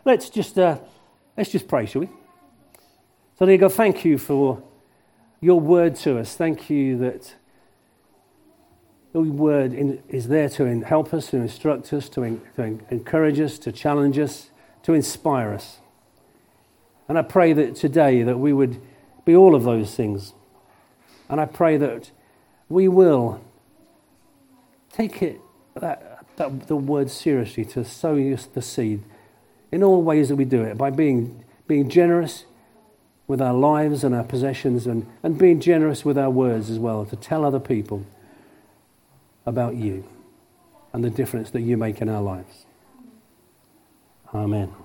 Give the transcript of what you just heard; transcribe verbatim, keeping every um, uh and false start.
let's just uh, let's just pray, shall we? So, dear God, thank you for your word to us. Thank you that your word in, is there to in, help us, to instruct us, to, in, to in, encourage us, to challenge us, to inspire us. And I pray that today that we would be all of those things. And I pray that we will take it that, that the word seriously, to sow the seed in all ways that we do it, by being being generous with our lives and our possessions, and, and being generous with our words as well, to tell other people about you and the difference that you make in our lives. Amen.